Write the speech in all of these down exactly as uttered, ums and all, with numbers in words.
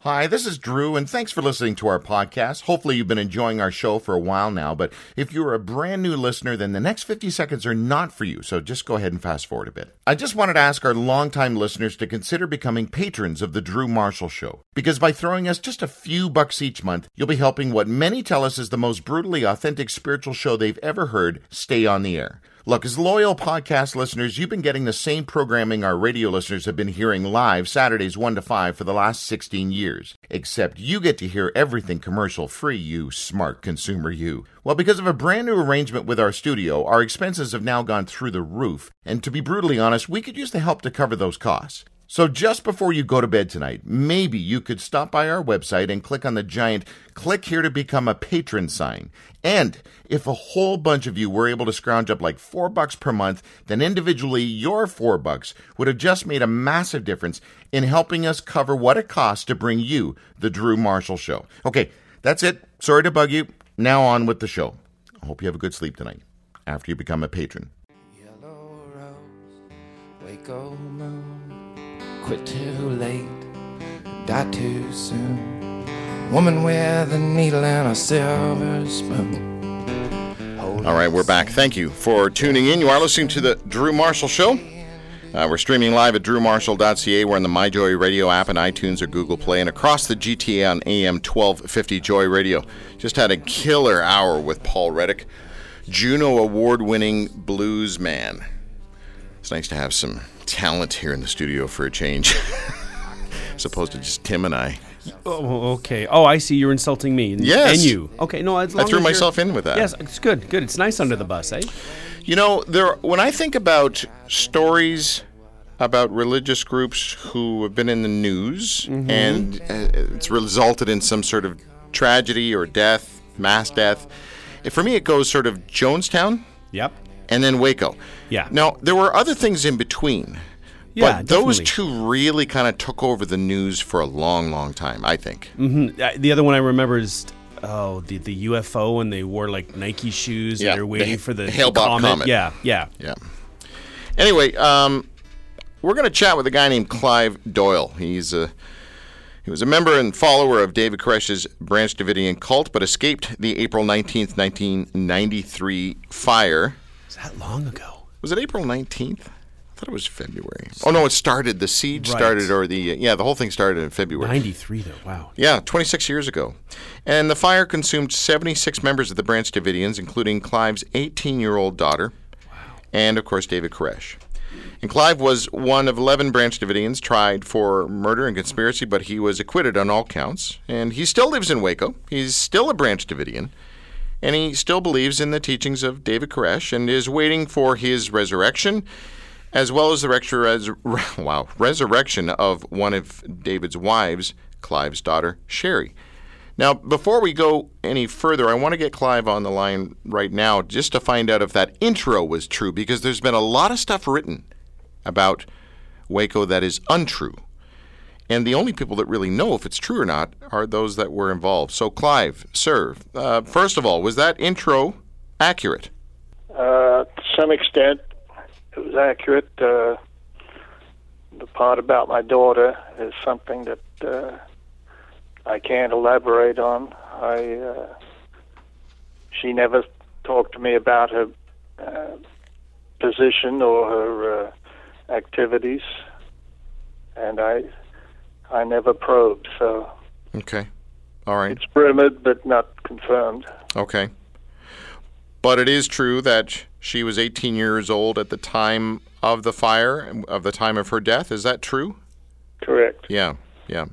Hi, this is Drew, and thanks for listening to our podcast. Hopefully you've been enjoying our show for a while now, but if you're a brand new listener, then the next fifty seconds are not for you, so just go ahead and fast forward a bit. I just wanted to ask our longtime listeners to consider becoming patrons of The Drew Marshall Show, because by throwing us just a few bucks each month, you'll be helping what many tell us is the most brutally authentic spiritual show they've ever heard stay on the air. Look, as loyal podcast listeners, you've been getting the same programming our radio listeners have been hearing live Saturdays one to five for the last sixteen years. Except you get to hear everything commercial-free, you smart consumer you. Well, because of a brand new arrangement with our studio, our expenses have now gone through the roof. And to be brutally honest, we could use the help to cover those costs. So just before you go to bed tonight, maybe you could stop by our website and click on the giant "Click here to become a patron" sign. And if a whole bunch of you were able to scrounge up like four bucks per month, then individually your four bucks would have just made a massive difference in helping us cover what it costs to bring you the Drew Marshall Show. Okay, that's it. Sorry to bug you. Now on with the show. I hope you have a good sleep tonight after you become a patron. Yellow rose, Waco moon. Quit too late, die too soon. Woman with a needle and a silver spoon. All right, we're back. Thank you for tuning in. You are listening to the Drew Marshall Show. Uh, we're streaming live at drew marshall dot c a. We're on the MyJoy Radio app and iTunes or Google Play, and across the G T A on A M twelve fifty Joy Radio. Just had a killer hour with Paul Reddick, Juno Award-winning blues man. It's nice to have some talent here in the studio for a change, as opposed to just Tim and I. Oh, okay. Oh, I see. You're insulting me. And, yes. And you. Okay, no, as long I threw as myself in with that. Yes, it's good. Good. It's nice under the bus, eh? You know, there. When I think about stories about religious groups who have been in the news, mm-hmm. and uh, it's resulted in some sort of tragedy or death, mass death, for me it goes sort of Jonestown. Yep. And then Waco. Yeah. Now, there were other things in between. Yeah, but those definitely. two really kind of took over the news for a long, long time, I think. Mm-hmm. Uh, the other one I remember is, oh, the, the U F O, and they wore, like, Nike shoes, yeah, and they're waiting the, for the, the Hale-Bopp comet. comet. Yeah, yeah. Yeah. Anyway, um, we're going to chat with a guy named Clive Doyle. He's a... He was a member and follower of David Koresh's Branch Davidian cult, but escaped the April nineteenth, nineteen ninety-three fire. Is that long ago? Was it April nineteenth? I thought it was February. Oh, no, it started. The siege right. started, or the, yeah, the whole thing started in February. ninety-three, though. Wow. Yeah, twenty-six years ago. And the fire consumed seventy-six members of the Branch Davidians, including Clive's eighteen-year-old daughter, wow. and, of course, David Koresh. And Clive was one of eleven Branch Davidians tried for murder and conspiracy, but he was acquitted on all counts. And he still lives in Waco. He's still a Branch Davidian. And he still believes in the teachings of David Koresh and is waiting for his resurrection, as well as the res- wow, resurrection of one of David's wives, Clive's daughter, Sherry. Now, before we go any further, I want to get Clive on the line right now just to find out if that intro was true, because there's been a lot of stuff written about Waco that is untrue. And the only people that really know if it's true or not are those that were involved. So, Clive, sir, uh, first of all, was that intro accurate? Uh, to some extent, it was accurate. Uh, the part about my daughter is something that uh, I can't elaborate on. I uh, she never talked to me about her uh, position or her uh, activities, and I I never probed, so... Okay. All right. It's rumored, but not confirmed. Okay. But it is true that she was eighteen years old at the time of the fire, of the time of her death. Is that true? Correct. Yeah, yeah.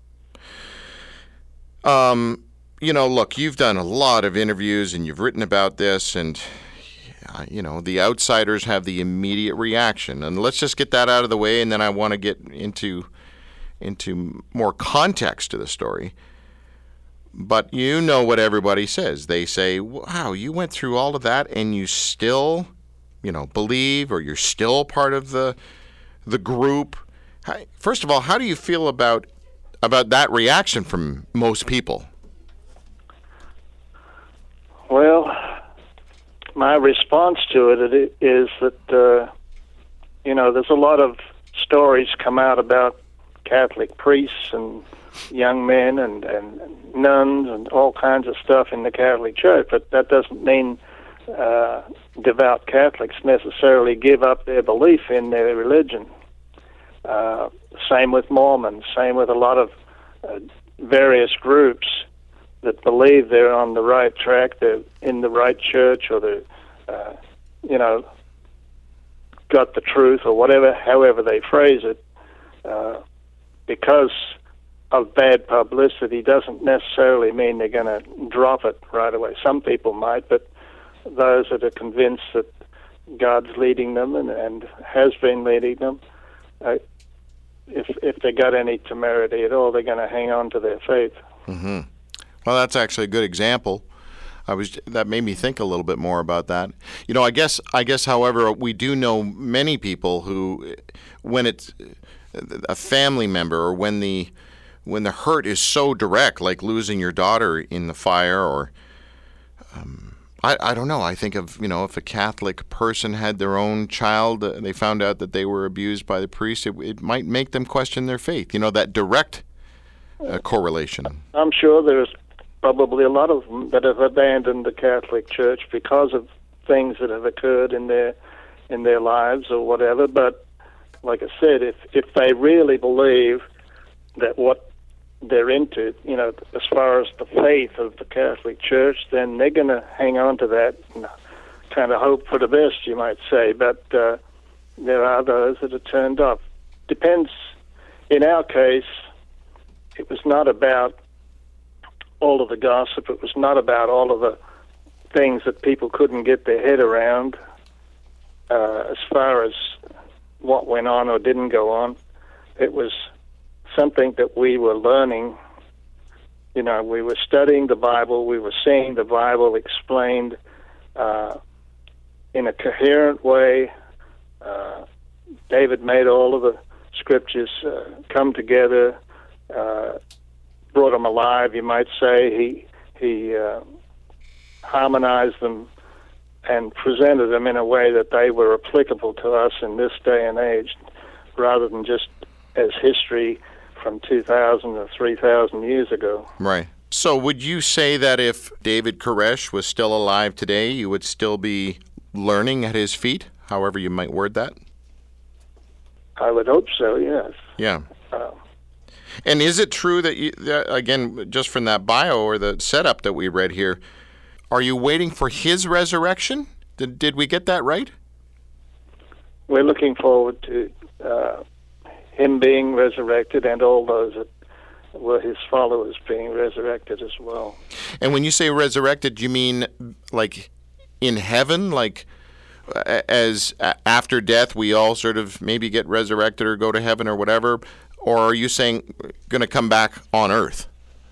Um, you know, look, you've done a lot of interviews and you've written about this, and, uh, you know, the outsiders have the immediate reaction. And let's just get that out of the way, and then I want to get into into more context to the story. But you know what everybody says. They say, wow, you went through all of that and you still, you know, believe, or you're still part of the the group. First of all, how do you feel about about that reaction from most people? Well, my response to it is that, uh, you know, there's a lot of stories come out about Catholic priests and young men and, and nuns and all kinds of stuff in the Catholic Church, but that doesn't mean uh, devout Catholics necessarily give up their belief in their religion. Uh, same with Mormons, same with a lot of uh, various groups that believe they're on the right track, they're in the right church, or they're, uh, you know, got the truth, or whatever, however they phrase it. Uh, because of bad publicity doesn't necessarily mean they're going to drop it right away. Some people might, but those that are convinced that God's leading them and, and has been leading them, uh, if if they got any temerity at all, they're going to hang on to their faith. Mm-hmm. Well, that's actually a good example. I was that made me think a little bit more about that. You know, I guess I guess, however, we do know many people who, when it's a family member, or when the when the hurt is so direct, like losing your daughter in the fire, or um, I I don't know. I think of, you know, if a Catholic person had their own child, uh, they found out that they were abused by the priest, it, it might make them question their faith. You know, that direct uh, correlation. I'm sure there's probably a lot of them that have abandoned the Catholic Church because of things that have occurred in their in their lives or whatever. But like I said, if if they really believe that what they're into, you know, as far as the faith of the Catholic Church, then they're going to hang on to that and kind of hope for the best, you might say. But uh, there are those that are turned off. Depends. In our case, it was not about all of the gossip. It was not about all of the things that people couldn't get their head around uh, as far as what went on or didn't go on. It was something that we were learning. You know, we were studying the Bible. We were seeing the Bible explained uh, in a coherent way. Uh, David made all of the scriptures uh, come together, uh, brought them alive, you might say. He he uh, harmonized them and presented them in a way that they were applicable to us in this day and age, rather than just as history from two thousand or three thousand years ago. Right. So would you say that if David Koresh was still alive today, you would still be learning at his feet, however you might word that? I would hope so, yes. Yeah. Uh, And is it true that, you, that, again, just from that bio or the setup that we read here, are you waiting for his resurrection? Did, did we get that right? We're looking forward to uh, him being resurrected and all those that were his followers being resurrected as well. And when you say resurrected, do you mean like in heaven, like as after death we all sort of maybe get resurrected or go to heaven or whatever? Or are you saying going to come back on earth?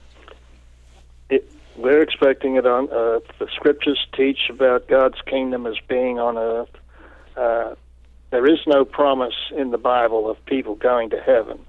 It, we're expecting it on earth. The scriptures teach about God's kingdom as being on earth. Uh, there is no promise in the Bible of people going to heaven.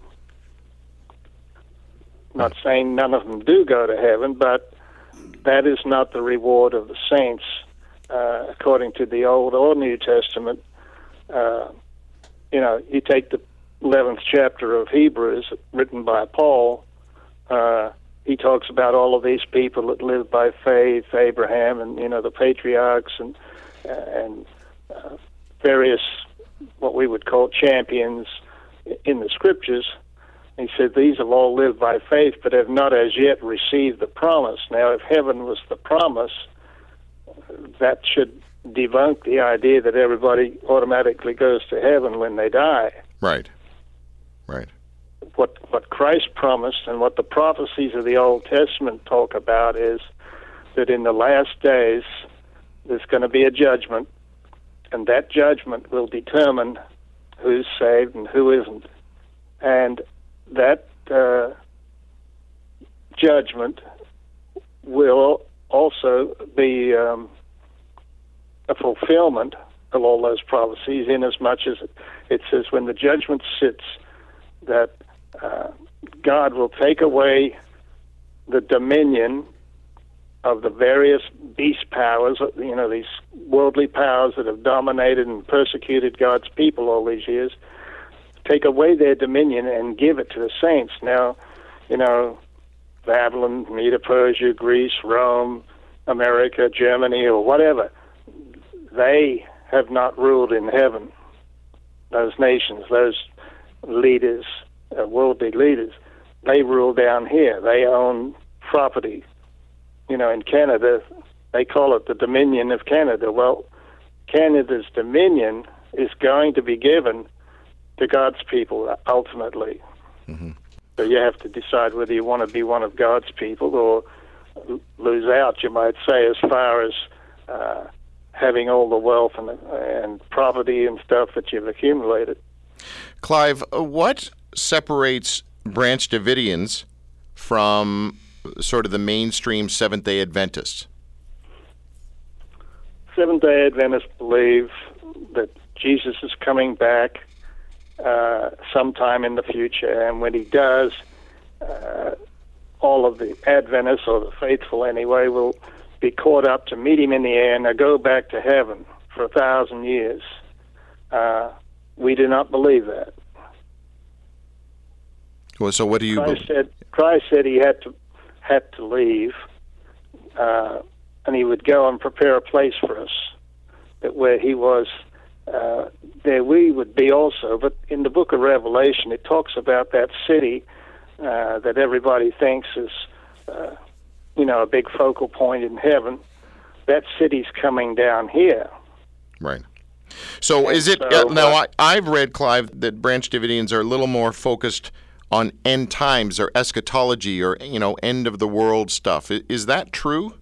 Not saying none of them do go to heaven, but that is not the reward of the saints, uh, according to the Old or New Testament. Uh, you know, you take the eleventh chapter of Hebrews, written by Paul. Uh, he talks about all of these people that lived by faith, Abraham, and you know the patriarchs, and and uh, various what we would call champions in the scriptures. He said these have all lived by faith, but have not as yet received the promise. Now, if heaven was the promise, that should debunk the idea that everybody automatically goes to heaven when they die. Right. Right. What what Christ promised and what the prophecies of the Old Testament talk about is that in the last days there's going to be a judgment, and that judgment will determine who's saved and who isn't. And that uh, judgment will also be um, a fulfillment of all those prophecies, in as much as it says when the judgment sits, that uh, God will take away the dominion of the various beast powers, you know, these worldly powers that have dominated and persecuted God's people all these years, take away their dominion and give it to the saints. Now, you know, Babylon, Medo Persia, Greece, Rome, America, Germany, or whatever, they have not ruled in heaven. Those nations, those leaders, uh, worldly leaders, they rule down here. They own property. You know, in Canada, they call it the Dominion of Canada. Well, Canada's dominion is going to be given to God's people ultimately. Mm-hmm. So you have to decide whether you want to be one of God's people or lose out, you might say, as far as uh, having all the wealth and, and property and stuff that you've accumulated. Clive, what separates Branch Davidians from sort of the mainstream Seventh-day Adventists? Seventh-day Adventists believe that Jesus is coming back uh, sometime in the future, and when he does, uh, all of the Adventists, or the faithful anyway, will be caught up to meet him in the air and they'll go back to heaven for a thousand years. Uh, we do not believe that. Well, so what do you? Christ said, Christ said he had to had to leave, uh, and he would go and prepare a place for us, that where he was, uh, there we would be also. But in the book of Revelation, it talks about that city uh, that everybody thinks is, uh, you know, a big focal point in heaven. That city's coming down here. Right. So and is it so, uh, now? uh, I, I've read, Clive, that Branch Davidians are a little more focused on end times or eschatology or, you know, end of the world stuff. Is, is that true?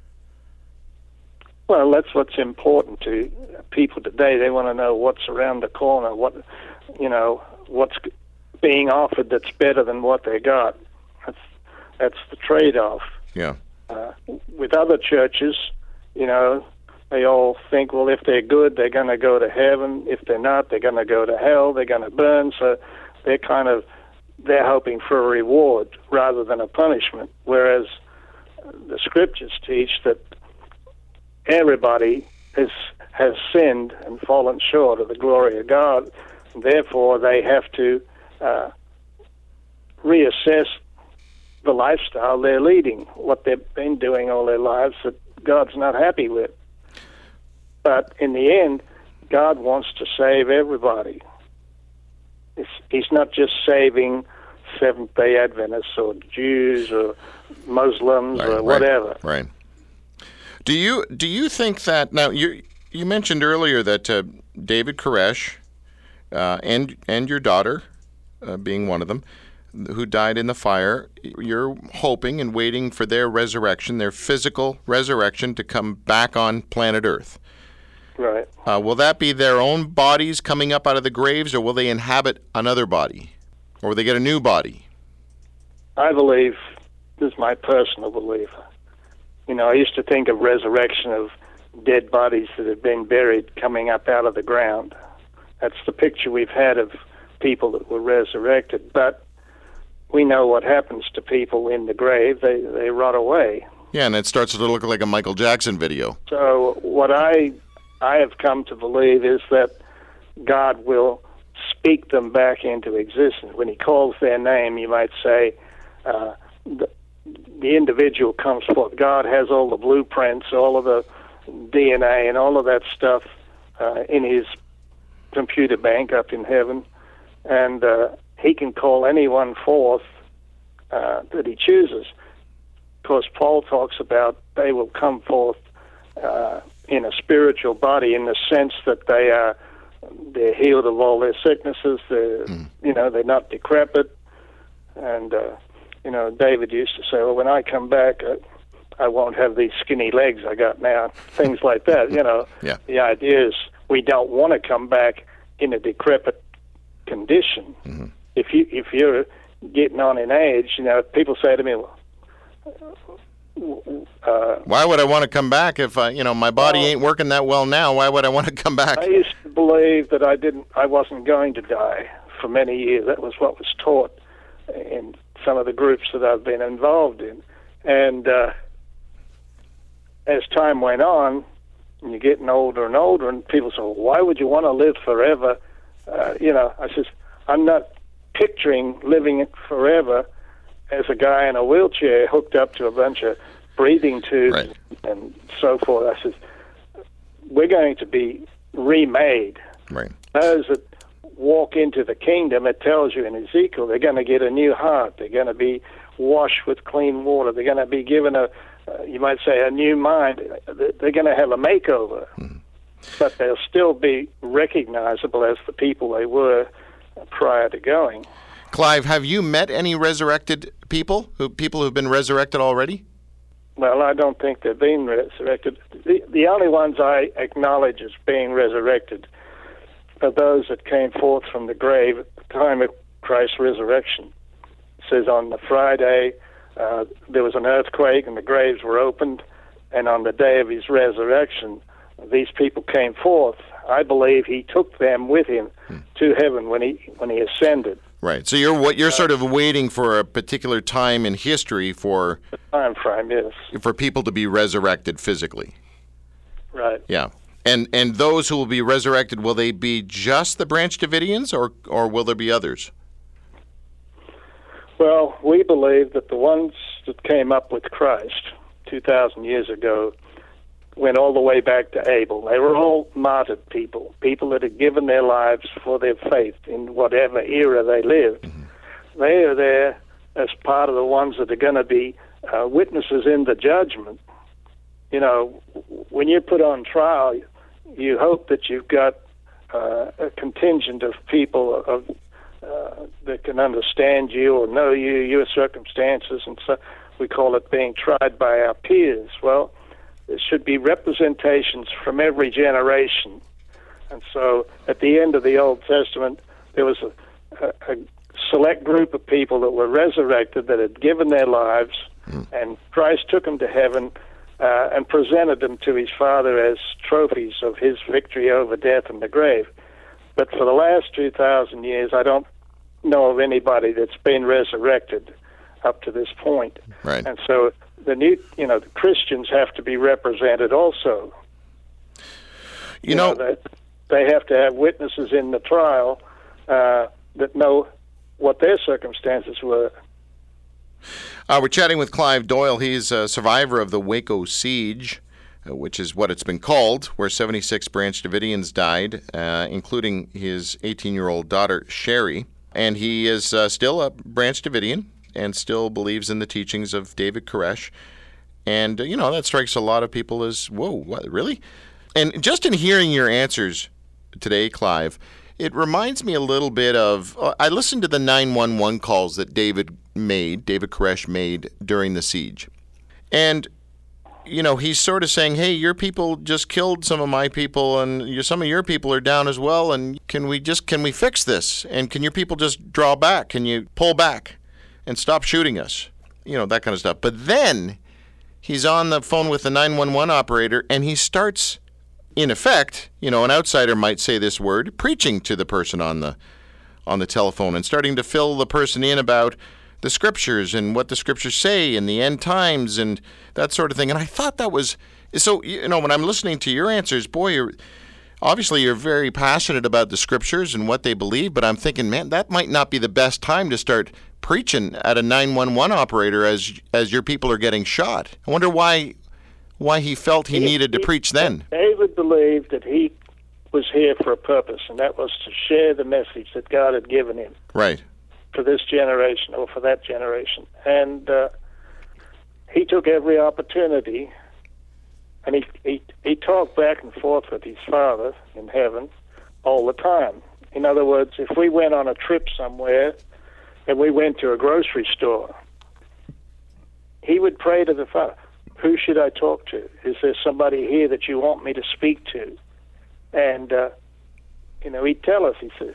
Well, that's what's important to people today. They want to know what's around the corner, what, you know, what's being offered that's better than what they got. That's that's the trade-off. Yeah. Uh, with other churches, you know, they all think, well, if they're good, they're going to go to heaven. If they're not, they're going to go to hell. They're going to burn. So they're kind of they're hoping for a reward rather than a punishment. Whereas the scriptures teach that everybody has has sinned and fallen short of the glory of God. Therefore, they have to uh, reassess the lifestyle they're leading, what they've been doing all their lives that God's not happy with. But in the end, God wants to save everybody. It's, he's not just saving Seventh-day Adventists or Jews or Muslims Right, or right, whatever. Right. Do you do you think that now you you mentioned earlier that uh, David Koresh uh, and and your daughter, uh, being one of them, who died in the fire, you're hoping and waiting for their resurrection, their physical resurrection, to come back on planet Earth. Right. Uh, will that be their own bodies coming up out of the graves, or will they inhabit another body? Or will they get a new body? I believe, this is my personal belief. You know, I used to think of resurrection of dead bodies that had been buried coming up out of the ground. That's the picture we've had of people that were resurrected. But we know what happens to people in the grave. They, they rot away. Yeah, and it starts to look like a Michael Jackson video. So what I I have come to believe is that God will speak them back into existence. When he calls their name, you might say, uh, the, the individual comes forth. God has all the blueprints, all of the D N A and all of that stuff uh, in his computer bank up in heaven, and uh, he can call anyone forth uh, that he chooses. Of course, Paul talks about they will come forth uh, in a spiritual body, in the sense that they are they're healed of all their sicknesses. They're mm. you know they're not decrepit, and uh, you know David used to say, "Well, when I come back, uh, I won't have these skinny legs I got now." Things like that. You know, yeah. The idea is we don't want to come back in a decrepit condition. Mm-hmm. If you if you're getting on in age, you know, people say to me, well, Uh, why would I want to come back if I, you know, my body well, ain't working that well now? Why would I want to come back? I used to believe that I didn't, I wasn't going to die for many years. That was what was taught in some of the groups that I've been involved in. And uh, as time went on, and you're getting older and older, and people say, well, "Why would you want to live forever?" Uh, you know, I says, I'm not picturing living it forever as a guy in a wheelchair hooked up to a bunch of breathing tubes Right. and so forth. I said, we're going to be remade. Right. Those that walk into the kingdom, it tells you in Ezekiel, they're going to get a new heart. They're going to be washed with clean water. They're going to be given a, uh, you might say, a new mind. They're going to have a makeover. Mm-hmm. But they'll still be recognizable as the people they were prior to going. Clive, have you met any resurrected people, who people who've been resurrected already? Well, I don't think they've been resurrected. The, the only ones I acknowledge as being resurrected are those that came forth from the grave at the time of Christ's resurrection. It says on the Friday uh, there was an earthquake and the graves were opened, and on the day of his resurrection, these people came forth. I believe he took them with him hmm. to heaven when he when he ascended. Right. So you're what you're sort of waiting for a particular time in history for the time frame, yes, for people to be resurrected physically. Right. Yeah. And and those who will be resurrected, will they be just the Branch Davidians, or or will there be others? Well, we believe that the ones that came up with Christ two thousand years ago went all the way back to Abel. They were all martyred people, people that had given their lives for their faith in whatever era they lived. Mm-hmm. They are there as part of the ones that are going to be uh, witnesses in the judgment. You know, when you're put on trial, you hope that you've got uh, a contingent of people of uh, that can understand you or know you, your circumstances, and so we call it being tried by our peers. Well, there should be representations from every generation. And so at the end of the Old Testament, there was a, a, a select group of people that were resurrected that had given their lives, mm. and Christ took them to heaven uh, and presented them to his Father as trophies of his victory over death and the grave. But for the last two thousand years, I don't know of anybody that's been resurrected up to this point. Right. And so the new, you know, the Christians have to be represented also. You, you know, know that they have to have witnesses in the trial uh, that know what their circumstances were. Uh, we're chatting with Clive Doyle. He's a survivor of the Waco siege, uh, which is what it's been called, where seventy-six Branch Davidians died, uh, including his eighteen-year-old daughter, Sherry. And he is uh, still a Branch Davidian and still believes in the teachings of David Koresh. And, uh, you know, that strikes a lot of people as, whoa, what, really? And just in hearing your answers today, Clive, it reminds me a little bit of, uh, I listened to the nine one one calls that David made, David Koresh made during the siege. And, you know, he's sort of saying, hey, your people just killed some of my people, and you, some of your people are down as well, and can we just, can we fix this? And can your people just draw back? Can you pull back and stop shooting us? You know, that kind of stuff. But then he's on the phone with the nine one one operator, and he starts, in effect, you know, an outsider might say this word, preaching to the person on the on the telephone and starting to fill the person in about the scriptures and what the scriptures say and the end times and that sort of thing. And I thought that was, so, you know, when I'm listening to your answers, boy, you're, obviously you're very passionate about the scriptures and what they believe, but I'm thinking, man, that might not be the best time to start preaching at a nine one one operator as as your people are getting shot. I wonder why why he felt he, he needed to he, preach then. David believed that he was here for a purpose, and that was to share the message that God had given him. Right. For this generation or for that generation. And uh, he took every opportunity, and he, he he talked back and forth with his Father in heaven all the time. In other words, if we went on a trip somewhere and we went to a grocery store, he would pray to the Father, who should I talk to? Is there somebody here that you want me to speak to? And, uh, you know, he'd tell us, he says,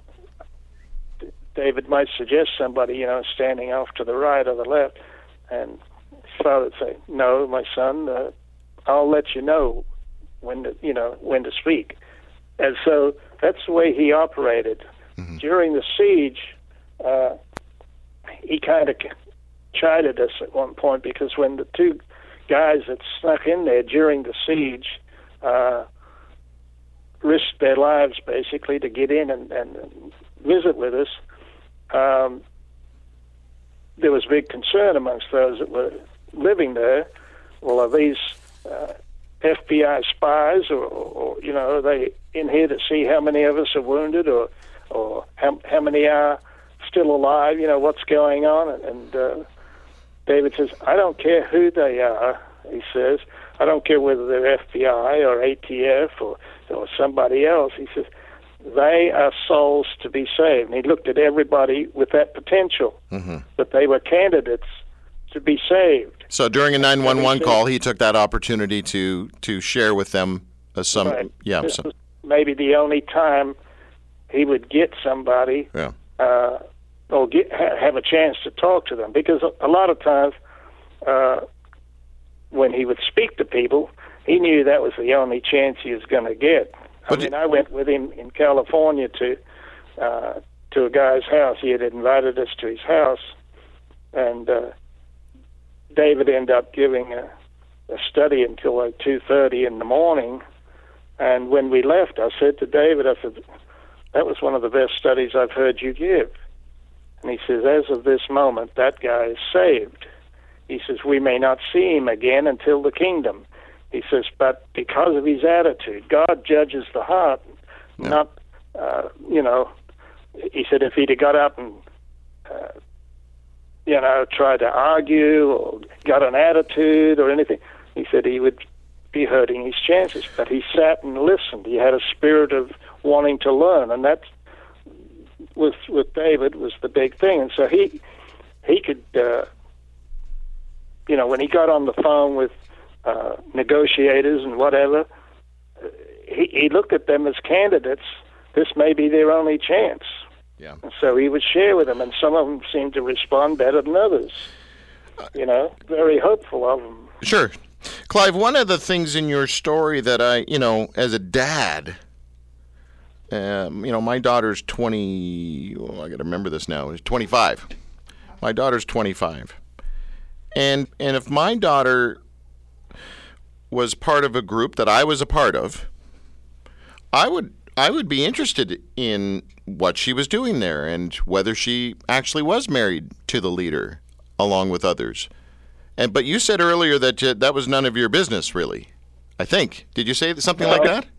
David might suggest somebody, you know, standing off to the right or the left, and his father would say, no, my son, uh, I'll let you know when to, you know, when to speak. And so that's the way he operated. Mm-hmm. During the siege, uh, he kind of chided us at one point because when the two guys that snuck in there during the siege uh, risked their lives basically to get in and, and, and visit with us, Um, there was big concern amongst those that were living there. Well, are these uh, F B I spies, or, or, you know, are they in here to see how many of us are wounded, or or how, how many are still alive? You know, what's going on? And, and uh, David says, I don't care who they are, he says. I don't care whether they're F B I or A T F or, or somebody else. He says, they are souls to be saved. And he looked at everybody with that potential, mm-hmm. that they were candidates to be saved. So during a nine one one call, he took that opportunity to, to share with them uh, some, right. yeah. This some, was maybe the only time he would get somebody yeah. uh, or get, ha- have a chance to talk to them. Because a, a lot of times uh, when he would speak to people, he knew that was the only chance he was going to get. I but mean, it, I went with him in California to uh, to a guy's house. He had invited us to his house, and uh, David ended up giving a, a study until like two thirty in the morning. And when we left, I said to David, I said, that was one of the best studies I've heard you give. And he says, as of this moment, that guy is saved. He says, we may not see him again until the kingdom. He says, but because of his attitude, God judges the heart, yeah. not, uh, you know, he said if he'd have got up and, uh, you know, tried to argue or got an attitude or anything, he said he would be hurting his chances. But he sat and listened. He had a spirit of wanting to learn, and that, with with David, was the big thing. And so he, he could, uh, you know, when he got on the phone with Uh, negotiators and whatever, he, he looked at them as candidates. This may be their only chance. Yeah. And so he would share with them, and some of them seemed to respond better than others. You know, very hopeful of them. Sure. Clive, one of the things in your story that I, you know, as a dad, um, you know, my daughter's twenty, oh, I got to remember this now, is twenty-five. My daughter's twenty-five. And and if my daughter was part of a group that I was a part of, I would I would be interested in what she was doing there and whether she actually was married to the leader along with others. And but you said earlier that uh, that was none of your business, really. I think. Did you say something well, like that?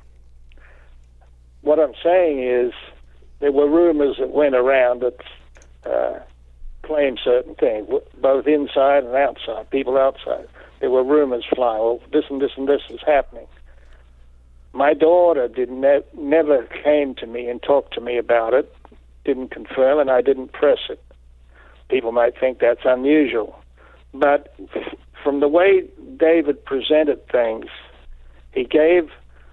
What I'm saying is there were rumors that went around that uh, claimed certain things, both inside and outside, people outside. There were rumors flying, well, this and this and this is happening. My daughter did ne- never came to me and talked to me about it, didn't confirm, and I didn't press it. People might think that's unusual. But f- from the way David presented things, he gave,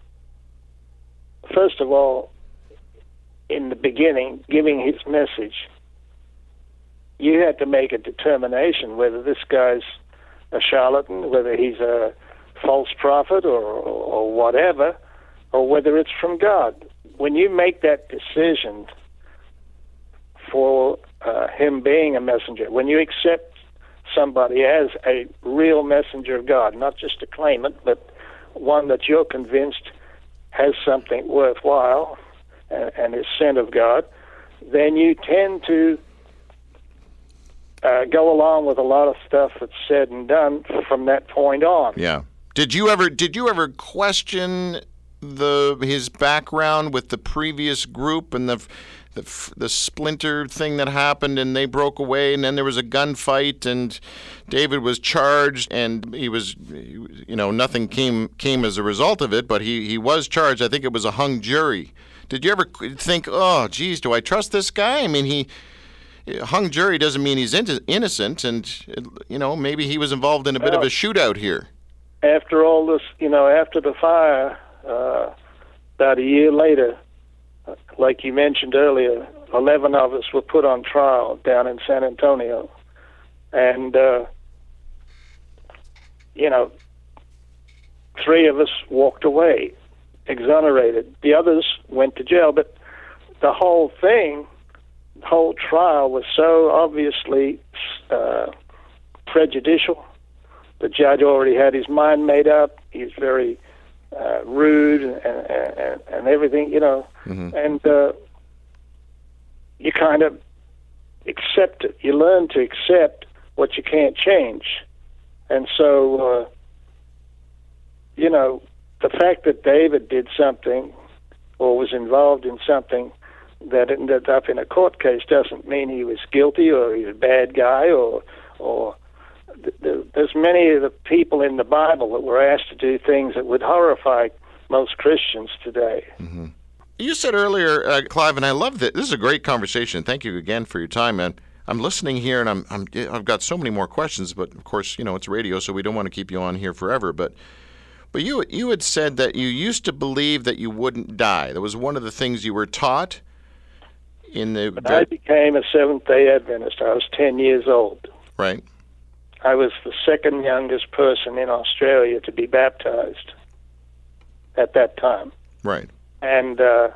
first of all, in the beginning, giving his message, you had to make a determination whether this guy's a charlatan, whether he's a false prophet or, or whatever, or whether it's from God. When you make that decision for uh, him being a messenger, when you accept somebody as a real messenger of God, not just a claimant, but one that you're convinced has something worthwhile and, and is sent of God, then you tend to Uh, go along with a lot of stuff that's said and done from that point on. Yeah. Did you ever did you ever question the his background with the previous group and the the the splinter thing that happened and they broke away and then there was a gunfight and David was charged and he was, you know, nothing came came as a result of it, but he he was charged. I think it was a hung jury. Did you ever think, oh, geez, do I trust this guy? I mean, he. Hung jury doesn't mean he's innocent, and, you know, maybe he was involved in a bit well, of a shootout here. After all this, you know, after the fire, uh, about a year later, like you mentioned earlier, eleven of us were put on trial down in San Antonio. And, uh, you know, three of us walked away, exonerated. The others went to jail, but the whole thing... The whole trial was so obviously uh, prejudicial. The judge already had his mind made up. He was very uh, rude and, and, and everything, you know. Mm-hmm. And uh, you kind of accept it. You learn to accept what you can't change. And so, uh, you know, the fact that David did something or was involved in something that ended up in a court case doesn't mean he was guilty or he's a bad guy, or or th- th- there's many of the people in the Bible that were asked to do things that would horrify most Christians today. Mm-hmm. You said earlier, uh, Clive, and I love that. This is a great conversation. Thank you again for your time, man. I'm listening here, and I'm, I'm I've got so many more questions, but of course, you know, it's radio, so we don't want to keep you on here forever. But but you you had said that you used to believe that you wouldn't die. That was one of the things you were taught in the. When I became a Seventh-day Adventist, I was ten years old. Right. I was the second youngest person in Australia to be baptized at that time. Right. And uh,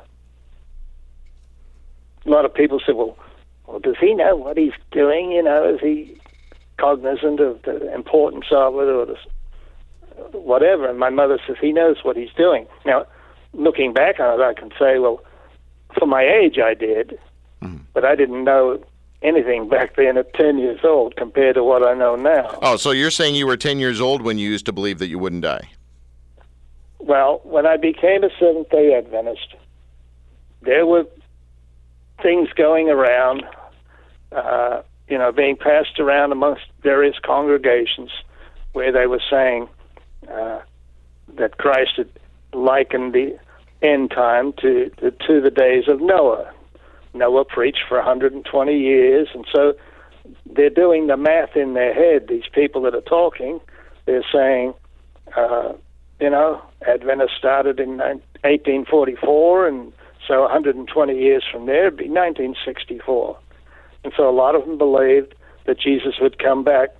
a lot of people said, well, well, does he know what he's doing? You know, is he cognizant of the importance of it or the, whatever? And my mother says he knows what he's doing. Now, looking back on it, I can say, well, for my age, I did, mm-hmm. but I didn't know anything back then at ten years old compared to what I know now. Oh, so you're saying you were ten years old when you used to believe that you wouldn't die? Well, when I became a Seventh-day Adventist, there were things going around, uh, you know, being passed around amongst various congregations where they were saying uh, that Christ had likened the end time to, to, to the days of Noah. Noah preached for one hundred twenty years, and so they're doing the math in their head. These people that are talking, they're saying, uh, you know, Adventists started in eighteen forty-four, and so one hundred twenty years from there would be nineteen sixty-four. And so a lot of them believed that Jesus would come back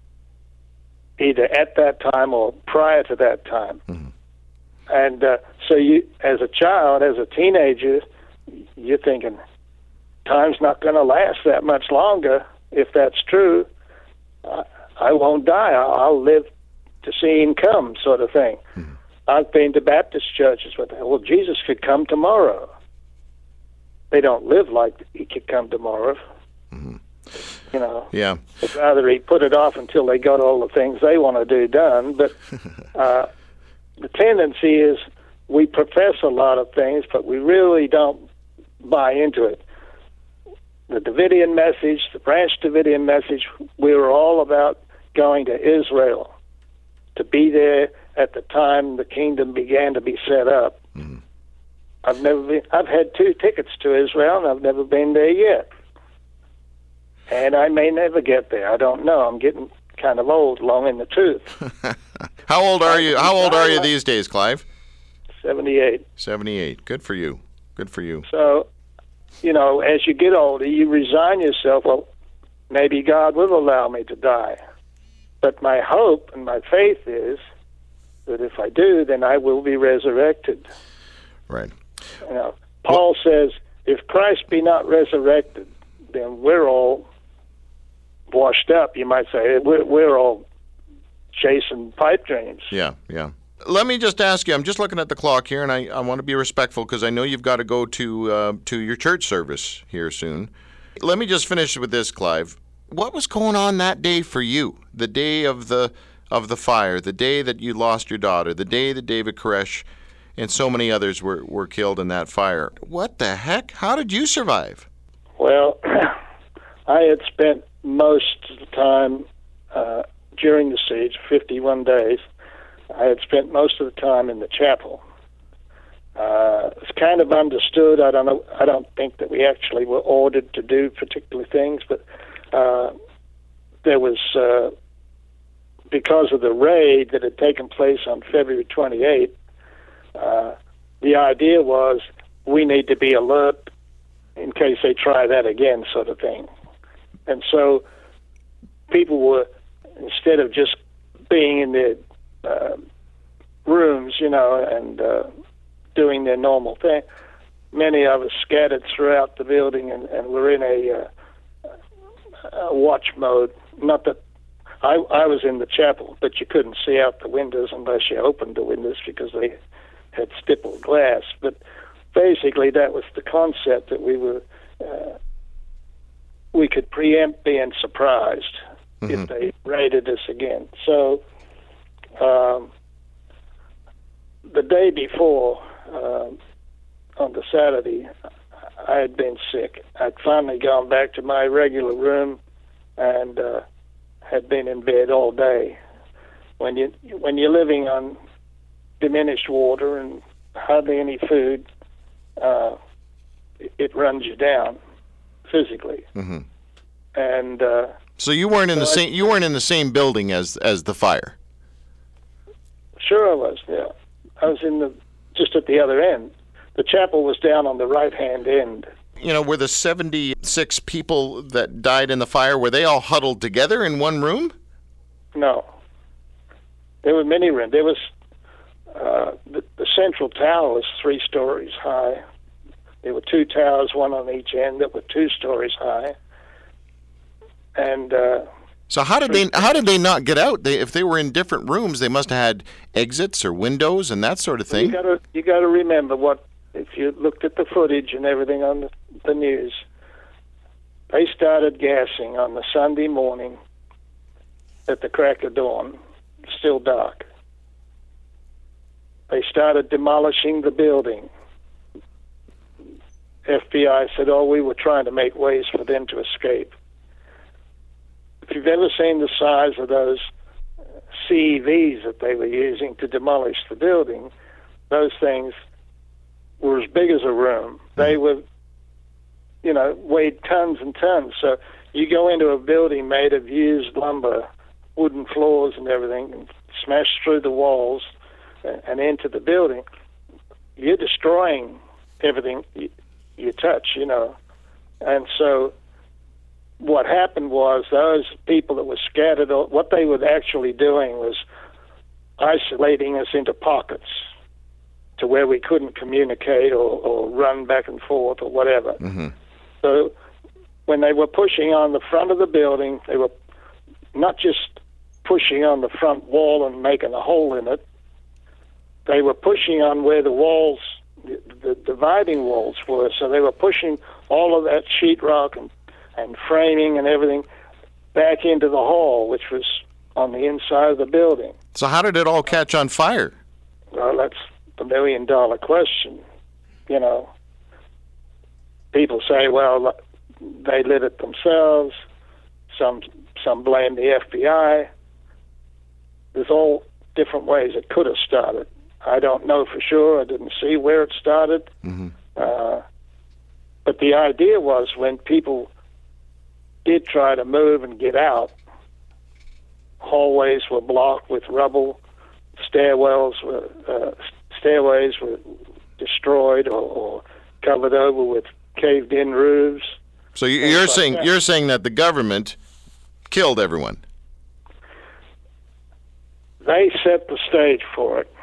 either at that time or prior to that time. Mm-hmm. And uh, so you, as a child, as a teenager, you're thinking, time's not going to last that much longer. If that's true, uh, I won't die. I'll, I'll live to see him come, sort of thing. Mm-hmm. I've been to Baptist churches with, well, Jesus could come tomorrow. They don't live like he could come tomorrow. Mm-hmm. You know, yeah. I'd rather he put it off until they got all the things they want to do done. But uh, the tendency is we profess a lot of things, but we really don't buy into it. The Davidian message, the Branch Davidian message, we were all about going to Israel, to be there at the time the kingdom began to be set up. Mm-hmm. I've never been. I've had two tickets to Israel, and I've never been there yet. And I may never get there. I don't know. I'm getting kind of old, long in the tooth. How old are you? How old are you these days, Clive? seventy-eight. seventy-eight. Good for you. Good for you. So, you know, as you get older, you resign yourself. Well, maybe God will allow me to die. But my hope and my faith is that if I do, then I will be resurrected. Right. You know, Paul well, says, if Christ be not resurrected, then we're all washed up, you might say. We're, we're all chasing pipe dreams. Yeah, yeah. Let me just ask you, I'm just looking at the clock here, and I, I want to be respectful because I know you've got to go to uh, to your church service here soon. Let me just finish with this, Clive. What was going on that day for you? The day of the of the fire, the day that you lost your daughter, the day that David Koresh and so many others were, were killed in that fire. What the heck? How did you survive? Well, I had spent most of the time uh, during the siege, fifty-one days, I had spent most of the time in the chapel. Uh, it's kind of understood. I don't know. I don't think that we actually were ordered to do particular things, but uh, there was, uh, because of the raid that had taken place on February twenty-eighth, uh, the idea was we need to be alert in case they try that again, sort of thing. And so people were, instead of just being in their uh, rooms, you know, and uh, doing their normal thing, many of us scattered throughout the building and, and were in a, uh, a watch mode. Not that I, I was in the chapel, but you couldn't see out the windows unless you opened the windows because they had stippled glass. But basically, that was the concept, that we were uh, we could preempt being surprised Mm-hmm. if they raided us again. So um, the day before, uh, on the Saturday, I had been sick. I'd finally gone back to my regular room and uh, had been in bed all day. When you when you're living on diminished water and hardly any food, uh, it, it runs you down physically. Mm-hmm. And uh, So you weren't in the So I- same you weren't in the same building as as the fire. sure I was. Yeah, I was in the just at the other end. The chapel was down on the right-hand end. You know, were the seventy-six people that died in the fire, were they all huddled together in one room? No, there were many rooms. There was uh, the, the central tower was three stories high. There were two towers, one on each end, that were two stories high. And uh, So how did they how did they not get out? They, if they were in different rooms, they must have had exits or windows and that sort of you thing. got to you got to remember what if you looked at the footage and everything on the, the news. They started gassing on the Sunday morning at the crack of dawn, still dark. They started demolishing the building. F B I said, "Oh, we were trying to make ways for them to escape." If you've ever seen the size of those C E Vs that they were using to demolish the building, those things were as big as a room. They were, you know, weighed tons and tons. So you go into a building made of used lumber, wooden floors and everything, and smash through the walls and into the building, you're destroying everything you, you touch, you know. And so what happened was those people that were scattered, what they were actually doing was isolating us into pockets to where we couldn't communicate or, or run back and forth or whatever. Mm-hmm. So when they were pushing on the front of the building, they were not just pushing on the front wall and making a hole in it. They were pushing on where the walls, the, the dividing walls were. So they were pushing all of that sheetrock and, and framing and everything back into the hall, which was on the inside of the building. So how did it all catch on fire? Well, that's the million dollar question. You know, people say, well, they lit it themselves. Some some blame the F B I. There's all different ways it could have started. I don't know for sure. I didn't see where it started. Mm-hmm. Uh, but the idea was when people did try to move and get out, hallways were blocked with rubble, stairwells were uh, stairways were destroyed or, or covered over with caved-in roofs. So you- you're like saying that. you're saying that the government killed everyone. They set the stage for it.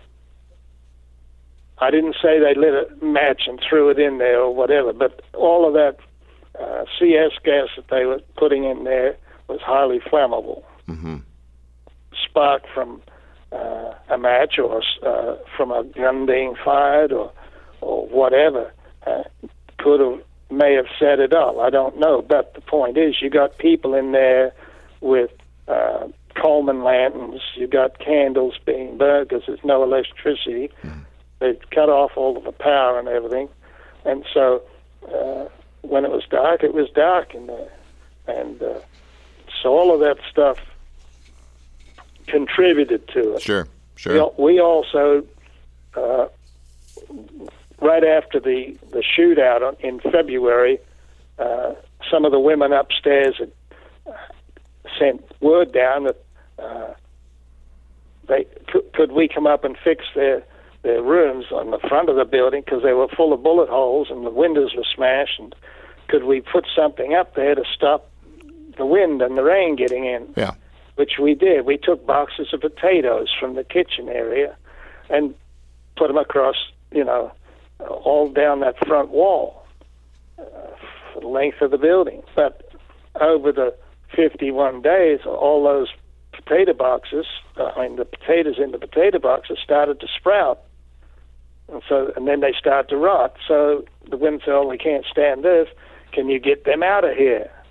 I didn't say they lit a match and threw it in there or whatever, but all of that uh, C S gas that they were putting in there was highly flammable. Mm-hmm. Spark from uh, a match or uh, from a gun being fired or or whatever uh, could have may have set it up. I don't know, but the point is, you got people in there with uh, Coleman lanterns. You got candles being burned because there's no electricity. Mm. They cut off all of the power and everything, and so uh, when it was dark, it was dark in there, and uh, so all of that stuff contributed to it. Sure, sure. We, we also, uh, right after the, the shootout on- in February, uh, some of the women upstairs had uh, sent word down that uh, they could, could we come up and fix their their rooms on the front of the building because they were full of bullet holes and the windows were smashed, and could we put something up there to stop the wind and the rain getting in? Yeah. Which we did. We took boxes of potatoes from the kitchen area and put them across, you know, all down that front wall uh, for the length of the building. But over the fifty-one days, all those potato boxes, uh, I mean, the potatoes in the potato boxes started to sprout. And so, and then they start to rot. So the women said, "Oh, we can't stand this. Can you get them out of here?"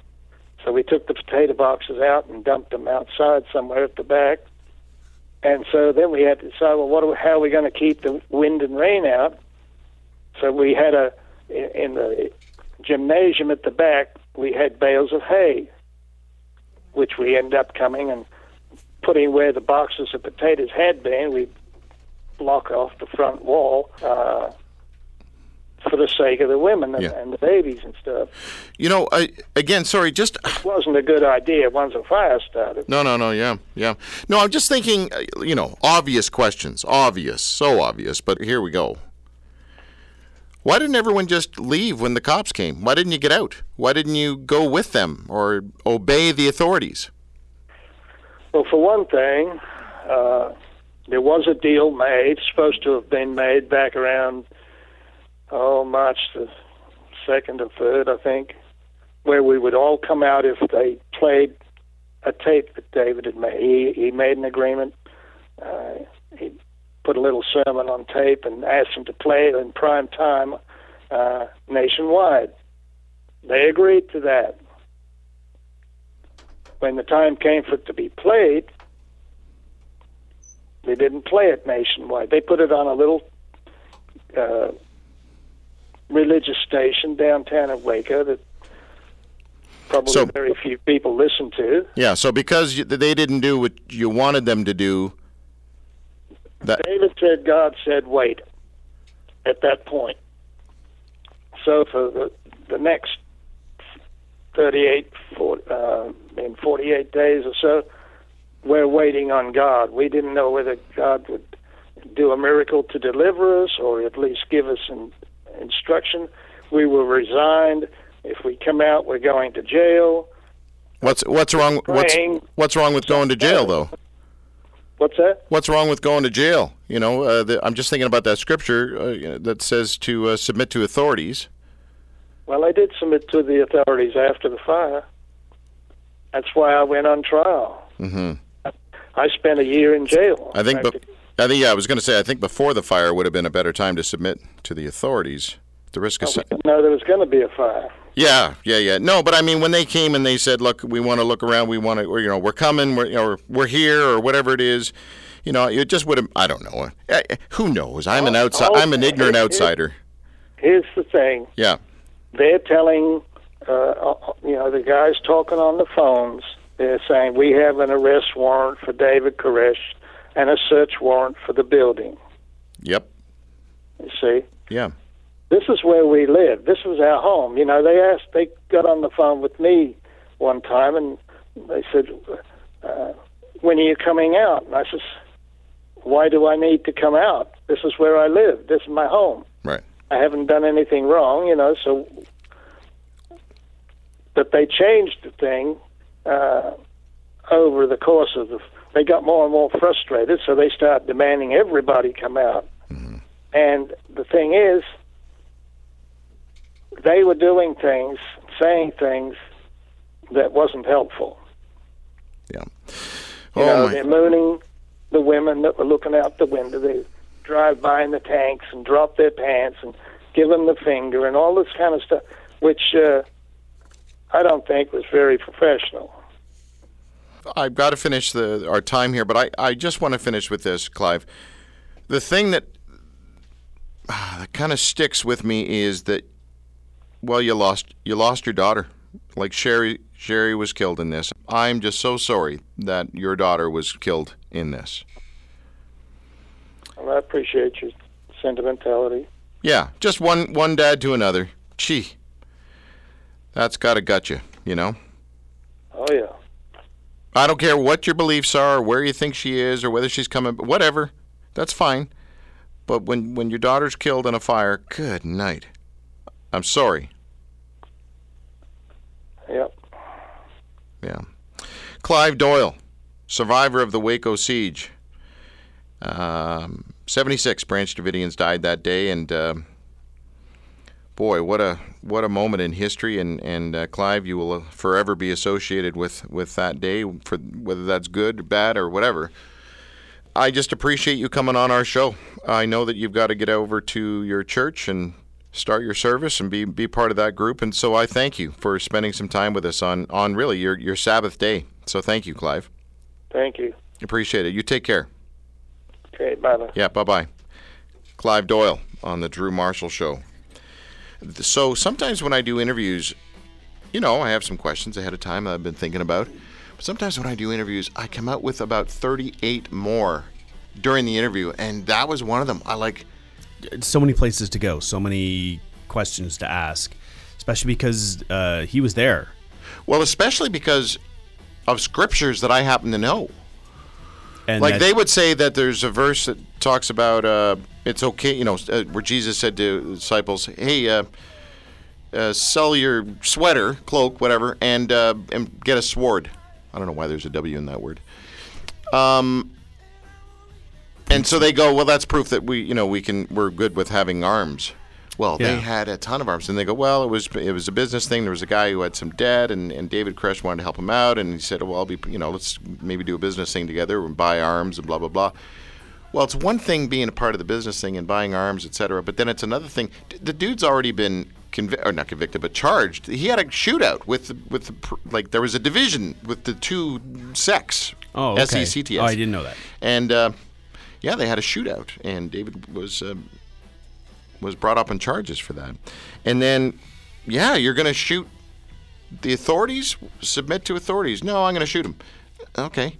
So we took the potato boxes out and dumped them outside somewhere at the back. And so then we had to decide, well, what are we, how are we going to keep the wind and rain out? So we had a, in the gymnasium at the back, we had bales of hay, which we ended up coming and putting where the boxes of potatoes had been. We block off the front wall uh, for the sake of the women and, Yeah. and the babies and stuff. You know, I, again, sorry, just It wasn't a good idea once a fire started. no, no, no, yeah, yeah. No, I'm just thinking, uh, you know, obvious questions, obvious, so obvious. But here we go. Why didn't everyone just leave when the cops came? Why didn't you get out? Why didn't you go with them or obey the authorities? Well, for one thing, uh, there was a deal made, supposed to have been made back around, oh, March the second or third, I think, where we would all come out if they played a tape that David had made. He, he made an agreement. Uh, he put a little sermon on tape and asked them to play it in prime time uh, nationwide. They agreed to that. When the time came for it to be played, they didn't play it nationwide. They put it on a little uh, religious station downtown in Waco that probably So- very few people listen to. Yeah, so because you, they didn't do what you wanted them to do, that David said, God said, wait, at that point. So for the, the next thirty-eight, forty, uh, in forty-eight days or so, we're waiting on God. We didn't know whether God would do a miracle to deliver us or at least give us an instruction. We were resigned. If we come out, we're going to jail. what's what's wrong? What's Praying. what's wrong with going to jail though? What's that? What's wrong with going to jail? You know, uh, the, I'm just thinking about that scripture uh, you know, that says to uh, submit to authorities. Well, I did submit to the authorities after the fire. That's why I went on trial. Mm-hmm. I spent a year in jail. I think, but I think, yeah, I was going to say, I think before the fire would have been a better time to submit to the authorities. The risk of, we didn't know there was going to be a fire. yeah, yeah, yeah. No, but I mean, when they came and they said, "Look, we want to look around. We want to, you know, we're coming. We're, you know, we're here, or whatever it is." You know, it just would have. I don't know. Eh, Who knows? I'm an outside. I'm an ignorant outsider. Here's the thing. Yeah. They're telling, uh, you know, the guys talking on the phones, they're saying, we have an arrest warrant for David Koresh and a search warrant for the building. Yep. You see? Yeah. This is where we live. This was our home. You know, they asked, they got on the phone with me one time and they said, uh, when are you coming out? And I said, why do I need to come out? This is where I live. This is my home. Right. I haven't done anything wrong, you know, so. But they changed the thing uh, over the course of the. They got more and more frustrated, so they started demanding everybody come out. Mm-hmm. And the thing is, they were doing things, saying things that wasn't helpful. Yeah. You Oh know, my. they're mooning the women that were looking out the window. They drive by in the tanks and drop their pants and give them the finger and all this kind of stuff, which uh, I don't think was very professional. I've got to finish the our time here, but I, I just want to finish with this, Clive. The thing that ah, that kind of sticks with me is that, well, you lost you lost your daughter. Like Sherry Sherry was killed in this. I'm just so sorry that your daughter was killed in this. Well, I appreciate your sentimentality. Yeah, just one one dad to another. Gee, that's got to gut you, you know? Oh, yeah. I don't care what your beliefs are, or where you think she is, or whether she's coming, whatever. That's fine. But when, when your daughter's killed in a fire, good night. I'm sorry. Yep. Yeah. Clive Doyle, survivor of the Waco siege. Um, seventy-six Branch Davidians died that day, and uh, boy, what a what a moment in history. And and uh, Clive, you will forever be associated with, with that day, for whether that's good, bad, or whatever. I just appreciate you coming on our show. I know that you've got to get over to your church and start your service and be be part of that group. And so I thank you for spending some time with us on, on really your, your Sabbath day. So thank you, Clive. Thank you. Appreciate it. You take care. Okay, bye-bye. Yeah, bye-bye. Clive Doyle on the Drew Marshall Show. So sometimes when I do interviews, you know, I have some questions ahead of time that I've been thinking about. But sometimes when I do interviews, I come out with about thirty-eight more during the interview, and that was one of them. I like... So many places to go, so many questions to ask, especially because uh, he was there. Well, especially because of scriptures that I happen to know. And like that, they would say that there's a verse that talks about uh, it's okay, you know, uh, where Jesus said to the disciples, hey, uh, uh, sell your sweater, cloak, whatever, and uh, and get a sword. I don't know why there's a W in that word. Um, and so they go, well, that's proof that we, you know, we can, we're good with having arms. Well, Yeah. they had a ton of arms, and they go, well, it was it was a business thing. There was a guy who had some debt, and, and David Koresh wanted to help him out, and he said, well, I'll be, you know, let's maybe do a business thing together and buy arms and blah blah blah. Well, it's one thing being a part of the business thing and buying arms, et cetera, but then it's another thing. The dude's already been convicted, or not convicted, but charged. He had a shootout with the, with the, like there was a division with the two sects. oh, okay. S E C T S. Oh, I didn't know that. And uh, yeah, they had a shootout, and David was. Uh, was brought up on charges for that. And then, yeah, you're going to shoot the authorities? Submit to authorities. No, I'm going to shoot them. Okay.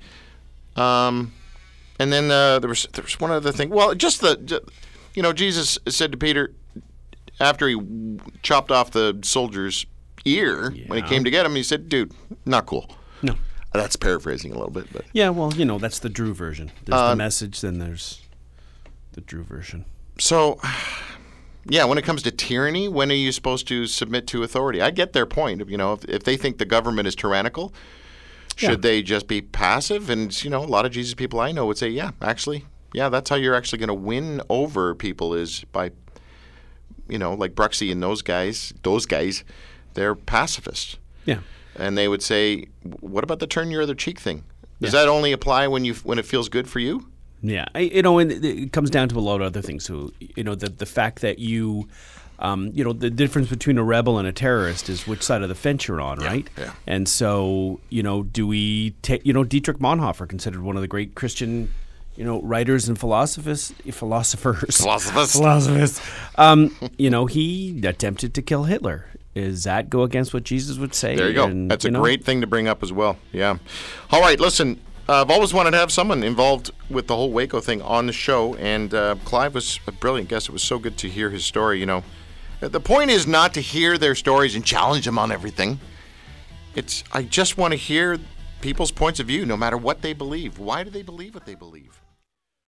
Um, and then uh, there was there was one other thing. Well, just the, just, you know, Jesus said to Peter, after he chopped off the soldier's ear, when he Yeah. came to get him, he said, dude, not cool. No. That's paraphrasing a little bit, but... Yeah, well, you know, that's the Drew version. There's Uh, the message, then there's the Drew version. So... Yeah, when it comes to tyranny, when are you supposed to submit to authority? I get their point. You know, if, if they think the government is tyrannical, should Yeah. they just be passive? And, you know, a lot of Jesus people I know would say, yeah, actually, yeah, that's how you're actually going to win over people is by, you know, like Bruxy and those guys, those guys, they're pacifists. Yeah. And they would say, what about the turn your other cheek thing? Does Yeah. that only apply when you when it feels good for you? Yeah, I, you know, and it- it comes down to a lot of other things. So, you know, the the fact that you, um, you know, the difference between a rebel and a terrorist is which side of the fence you're on, right? yeah. And so, you know, do we take, you know, Dietrich Bonhoeffer, considered one of the great Christian, you know, writers and philosophers, philosophers, Philosophers. philosophers. Um, you know, he attempted to kill Hitler. Does that go against what Jesus would say? There you go. And, That's you a know, great thing to bring up as well. Yeah. All right, listen. Uh, I've always wanted to have someone involved with the whole Waco thing on the show, and uh, Clive was a brilliant guest. It was so good to hear his story. You know, the point is not to hear their stories and challenge them on everything. It's I just want to hear people's points of view, no matter what they believe. Why do they believe what they believe?